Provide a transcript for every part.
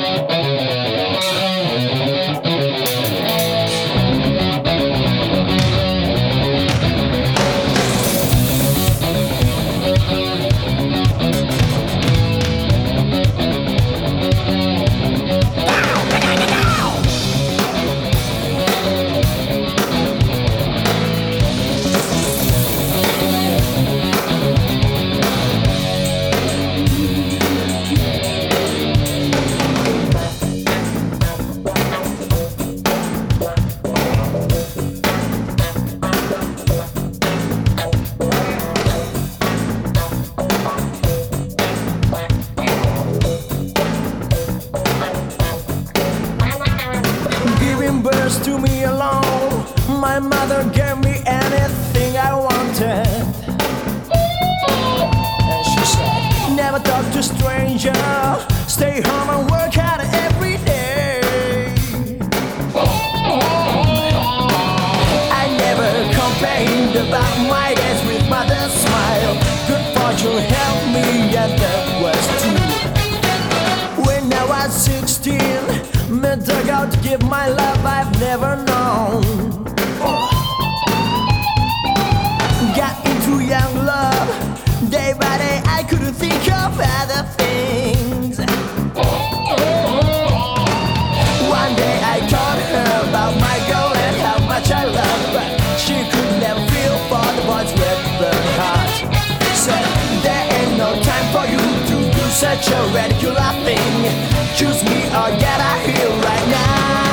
To me alone, my mother gave me anything I wanted, and she said, never talk to stranger, stay home and work hard every day. I never complained about my days with mother's smile. Good fortune helped me, and that was true. When I was 16, met a girl to give my love I've never known. Got into young love, day by day I couldn't think of other things. One day I told her about my girl and how much I love her, but she could never feel for the boys with the heart. Said, there ain't no time for you to do such a ridiculous thing. Choose me or get out here right now.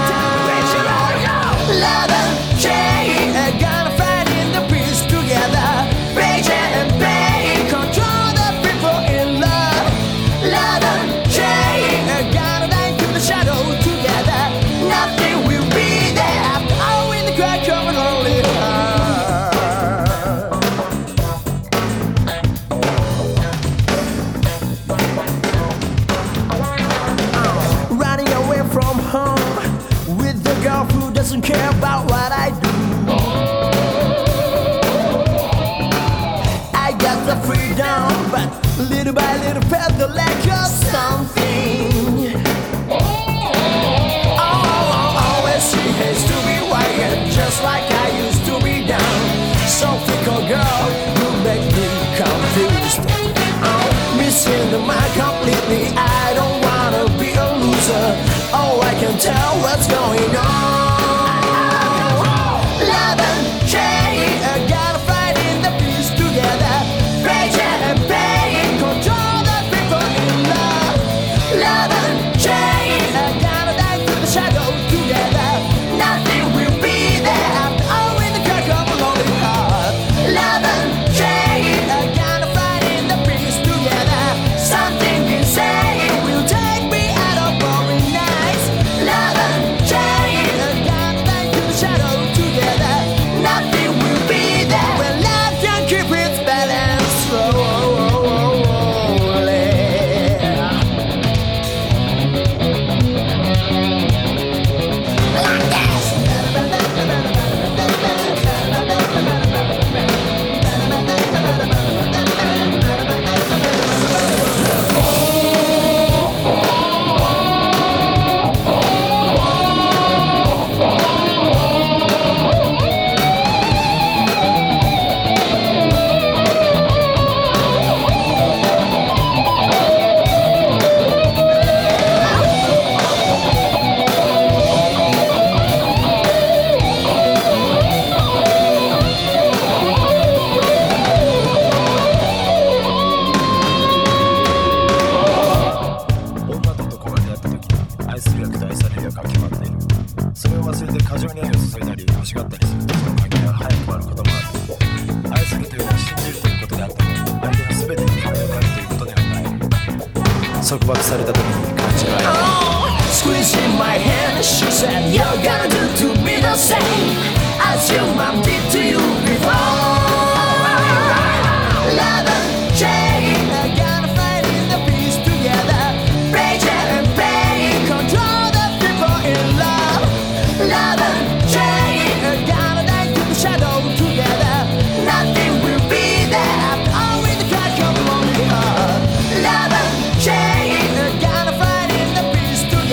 Love and change, gonna fight in the peace together. Rage and pain, control the people in love. Love and change, gonna die to the shadow together. Nothing will be there after all in the crack of an only heart. Running away from home with the girl who doesn't care about what I do. I got the freedom, but little by little felt the lack of something. Always she has to be wired, just like I used to be down. So fickle girl, you make me confused. Missing the mind completely, I don't wanna be a loser. Oh, I can tell what's going on. Love and change, gotta fight in the peace together. Rage and pain, control the people in love. Love and change, gotta die to the shadow together. Nothing will be there after all in the crack of a lonely heart. Love and change, gotta fight in the peace together. Something insane will take me out of boring nights. Love and change, gotta die to the shadow together. Nothing will be there when love can keep its balance slowly. Like this. Squeezing my hand, she said, you're gonna do to me the same as your mom did to you before. Love and change, gotta fight in the peace together. Rage and pain, control the people in love. Love and change, gotta die to the shadow together. Nothing will be there after all in the crack of a lonely heart. Love and change, gotta fight in the peace together.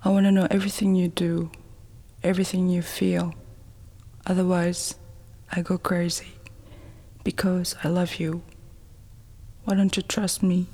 I want to know everything you do, everything you feel. Otherwise, I go crazy because I love you. Why don't you trust me?